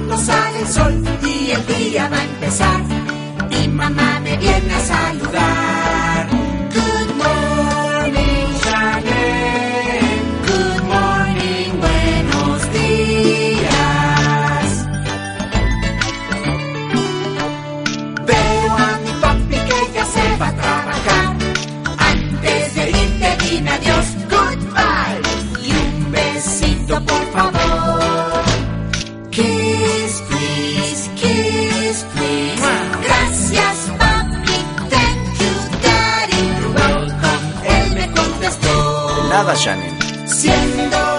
cuando sale el sol y el día va a empezar. Mi mamá me viene a saludar. Good morning, Janet. Good morning, buenos días. Veo a mi papi que ya se va a trabajar. Antes de irte dime adiós, goodbye. Y un besito por favor. Kiss, please, kiss, please. Gracias, papi, thank you, daddy. You're welcome, él me contestó. Nada, Shannon. Siendo